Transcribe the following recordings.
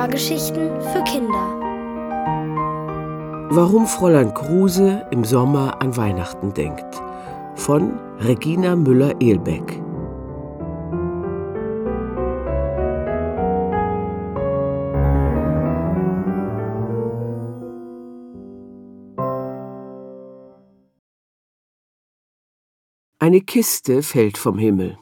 Hörgeschichten für Kinder. Warum Fräulein Kruse im Sommer an Weihnachten denkt. Von Regina Müller-Ehlbeck. Eine Kiste fällt vom Himmel.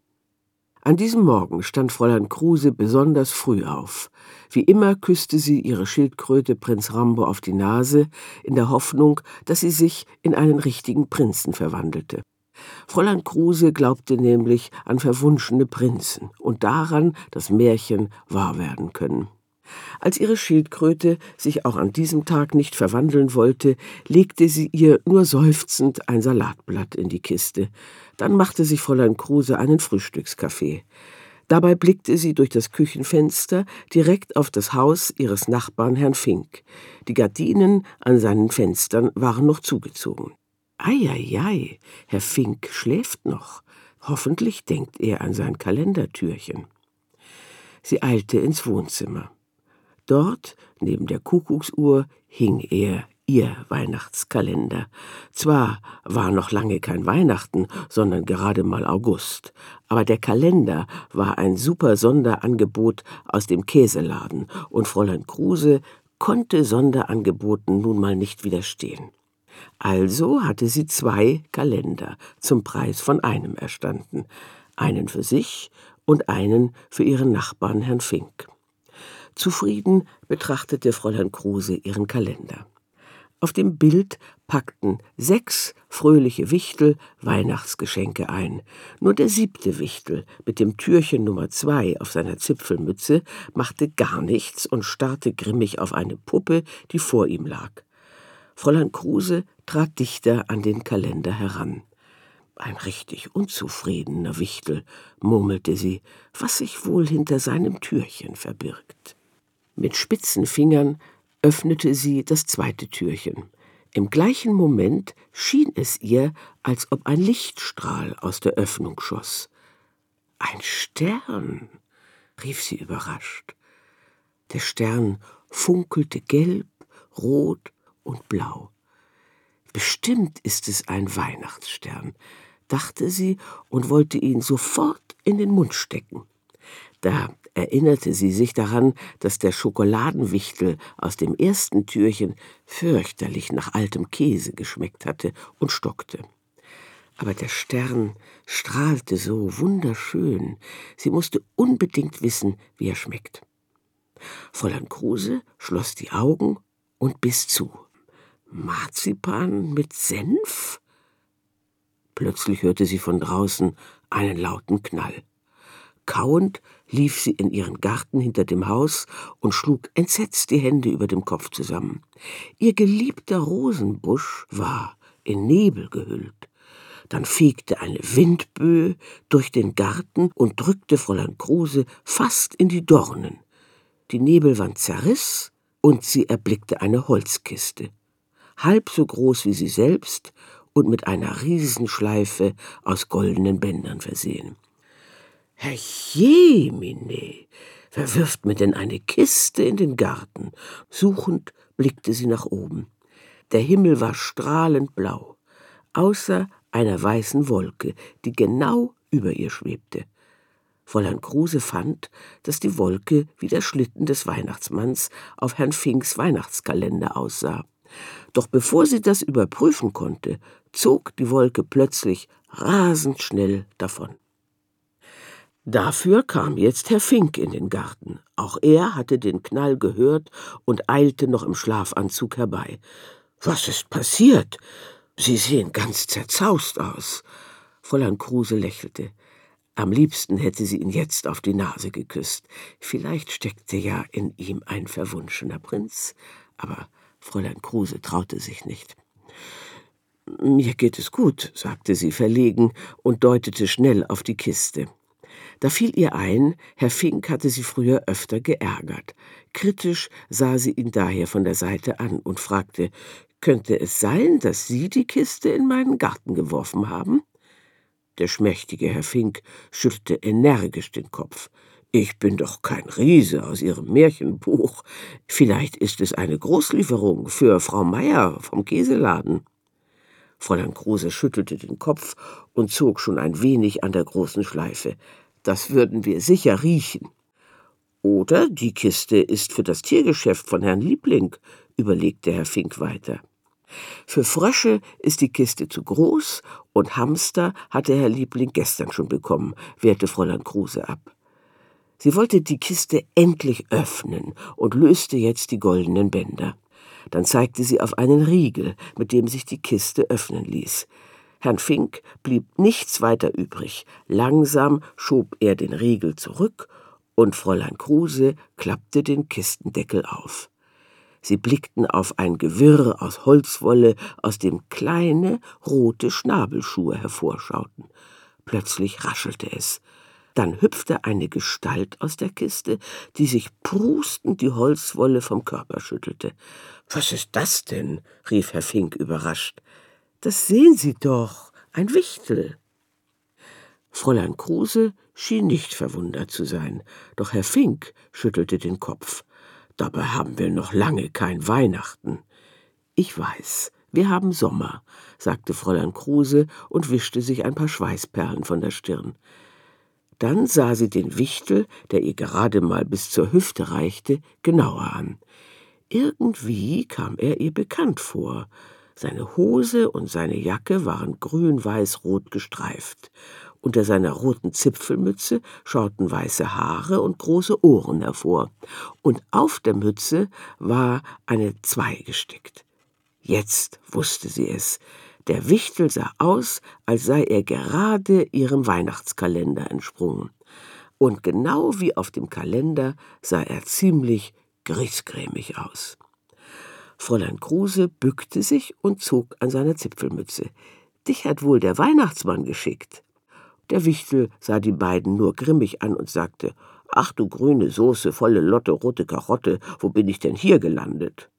An diesem Morgen stand Fräulein Kruse besonders früh auf. Wie immer küsste sie ihre Schildkröte Prinz Rambo auf die Nase, in der Hoffnung, dass sie sich in einen richtigen Prinzen verwandelte. Fräulein Kruse glaubte nämlich an verwunschene Prinzen und daran, dass Märchen wahr werden können. Als ihre Schildkröte sich auch an diesem Tag nicht verwandeln wollte, legte sie ihr nur seufzend ein Salatblatt in die Kiste. Dann machte sich Fräulein Kruse einen Frühstückskaffee. Dabei blickte sie durch das Küchenfenster direkt auf das Haus ihres Nachbarn Herrn Fink. Die Gardinen an seinen Fenstern waren noch zugezogen. Ei, Herr Fink schläft noch. Hoffentlich denkt er an sein Kalendertürchen. Sie eilte ins Wohnzimmer. Dort, neben der Kuckucksuhr, hing ihr Weihnachtskalender. Zwar war noch lange kein Weihnachten, sondern gerade mal August, aber der Kalender war ein super Sonderangebot aus dem Käseladen und Fräulein Kruse konnte Sonderangeboten nun mal nicht widerstehen. Also hatte sie 2 Kalender zum Preis von einem erstanden, einen für sich und einen für ihren Nachbarn Herrn Fink. Zufrieden betrachtete Fräulein Kruse ihren Kalender. Auf dem Bild packten 6 fröhliche Wichtel Weihnachtsgeschenke ein. Nur der 7. Wichtel mit dem Türchen Nummer 2 auf seiner Zipfelmütze machte gar nichts und starrte grimmig auf eine Puppe, die vor ihm lag. Fräulein Kruse trat dichter an den Kalender heran. »Ein richtig unzufriedener Wichtel«, murmelte sie, »was sich wohl hinter seinem Türchen verbirgt.« Mit spitzen Fingern öffnete sie das 2. Türchen. Im gleichen Moment schien es ihr, als ob ein Lichtstrahl aus der Öffnung schoss. »Ein Stern«, rief sie überrascht. Der Stern funkelte gelb, rot und blau. »Bestimmt ist es ein Weihnachtsstern«, dachte sie und wollte ihn sofort in den Mund stecken. Da erinnerte sie sich daran, dass der Schokoladenwichtel aus dem 1. Türchen fürchterlich nach altem Käse geschmeckt hatte und stockte. Aber der Stern strahlte so wunderschön, sie musste unbedingt wissen, wie er schmeckt. Fräulein Kruse schloss die Augen und biss zu. Marzipan mit Senf? Plötzlich hörte sie von draußen einen lauten Knall. Kauend lief sie in ihren Garten hinter dem Haus und schlug entsetzt die Hände über dem Kopf zusammen. Ihr geliebter Rosenbusch war in Nebel gehüllt. Dann fegte eine Windböe durch den Garten und drückte Fräulein Kruse fast in die Dornen. Die Nebelwand zerriss und sie erblickte eine Holzkiste, halb so groß wie sie selbst und mit einer Riesenschleife aus goldenen Bändern versehen. »Herrjemine, wer wirft mir denn eine Kiste in den Garten?« Suchend blickte sie nach oben. Der Himmel war strahlend blau, außer einer weißen Wolke, die genau über ihr schwebte. Fräulein Kruse fand, dass die Wolke wie der Schlitten des Weihnachtsmanns auf Herrn Finks Weihnachtskalender aussah. Doch bevor sie das überprüfen konnte, zog die Wolke plötzlich rasend schnell davon. Dafür kam jetzt Herr Fink in den Garten. Auch er hatte den Knall gehört und eilte noch im Schlafanzug herbei. »Was ist passiert? Sie sehen ganz zerzaust aus.« Fräulein Kruse lächelte. Am liebsten hätte sie ihn jetzt auf die Nase geküsst. Vielleicht steckte ja in ihm ein verwunschener Prinz. Aber Fräulein Kruse traute sich nicht. »Mir geht es gut«, sagte sie verlegen und deutete schnell auf die Kiste. Da fiel ihr ein, Herr Fink hatte sie früher öfter geärgert. Kritisch sah sie ihn daher von der Seite an und fragte, »Könnte es sein, dass Sie die Kiste in meinen Garten geworfen haben?« Der schmächtige Herr Fink schüttelte energisch den Kopf. »Ich bin doch kein Riese aus Ihrem Märchenbuch. Vielleicht ist es eine Großlieferung für Frau Meier vom Käseladen.« Fräulein Kruse schüttelte den Kopf und zog schon ein wenig an der großen Schleife. »Das würden wir sicher riechen.« »Oder die Kiste ist für das Tiergeschäft von Herrn Liebling«, überlegte Herr Fink weiter. »Für Frösche ist die Kiste zu groß und Hamster hatte Herr Liebling gestern schon bekommen«, wehrte Fräulein Kruse ab. Sie wollte die Kiste endlich öffnen und löste jetzt die goldenen Bänder. Dann zeigte sie auf einen Riegel, mit dem sich die Kiste öffnen ließ. Herrn Fink blieb nichts weiter übrig. Langsam schob er den Riegel zurück und Fräulein Kruse klappte den Kistendeckel auf. Sie blickten auf ein Gewirr aus Holzwolle, aus dem kleine, rote Schnabelschuhe hervorschauten. Plötzlich raschelte es. Dann hüpfte eine Gestalt aus der Kiste, die sich prustend die Holzwolle vom Körper schüttelte. »Was ist das denn?« rief Herr Fink überrascht. »Das sehen Sie doch, ein Wichtel.« Fräulein Kruse schien nicht verwundert zu sein, doch Herr Fink schüttelte den Kopf. »Dabei haben wir noch lange kein Weihnachten.« »Ich weiß, wir haben Sommer«, sagte Fräulein Kruse und wischte sich ein paar Schweißperlen von der Stirn. Dann sah sie den Wichtel, der ihr gerade mal bis zur Hüfte reichte, genauer an. Irgendwie kam er ihr bekannt vor. Seine Hose und seine Jacke waren grün-weiß-rot gestreift. Unter seiner roten Zipfelmütze schauten weiße Haare und große Ohren hervor. Und auf der Mütze war eine 2 gestickt. Jetzt wusste sie es. Der Wichtel sah aus, als sei er gerade ihrem Weihnachtskalender entsprungen. Und genau wie auf dem Kalender sah er ziemlich griesgrämig aus. Fräulein Kruse bückte sich und zog an seiner Zipfelmütze. »Dich hat wohl der Weihnachtsmann geschickt.« Der Wichtel sah die beiden nur grimmig an und sagte: »Ach du grüne Soße, volle Lotte, rote Karotte, wo bin ich denn hier gelandet?«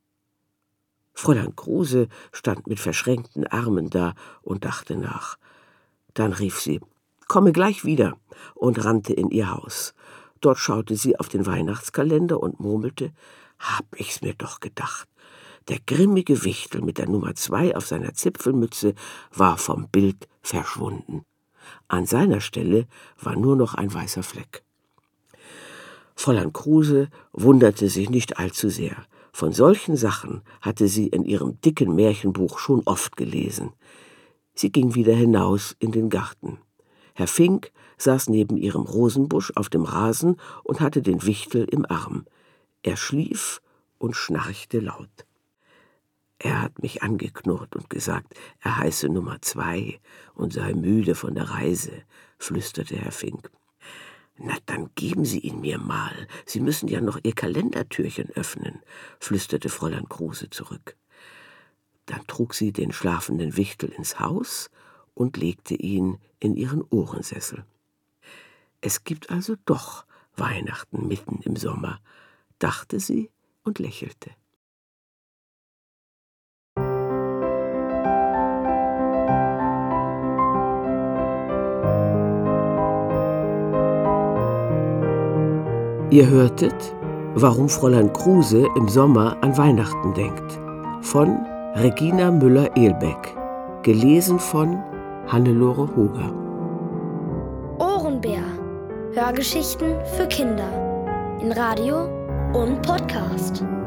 Fräulein Kruse stand mit verschränkten Armen da und dachte nach. Dann rief sie: »Komme gleich wieder«, und rannte in ihr Haus. Dort schaute sie auf den Weihnachtskalender und murmelte: »Hab ich's mir doch gedacht.« Der grimmige Wichtel mit der Nummer 2 auf seiner Zipfelmütze war vom Bild verschwunden. An seiner Stelle war nur noch ein weißer Fleck. Fräulein Kruse wunderte sich nicht allzu sehr. Von solchen Sachen hatte sie in ihrem dicken Märchenbuch schon oft gelesen. Sie ging wieder hinaus in den Garten. Herr Fink saß neben ihrem Rosenbusch auf dem Rasen und hatte den Wichtel im Arm. Er schlief und schnarchte laut. »Er hat mich angeknurrt und gesagt, er heiße Nummer 2 und sei müde von der Reise«, flüsterte Herr Fink. »Na, dann geben Sie ihn mir mal. Sie müssen ja noch Ihr Kalendertürchen öffnen«, flüsterte Fräulein Kruse zurück. Dann trug sie den schlafenden Wichtel ins Haus und legte ihn in ihren Ohrensessel. Es gibt also doch Weihnachten mitten im Sommer, dachte sie und lächelte. Ihr hörtet »Warum Fräulein Kruse im Sommer an Weihnachten denkt« von Regina Müller-Ehlbeck, gelesen von Hannelore Hoger. Ohrenbär. Hörgeschichten für Kinder in Radio und Podcast.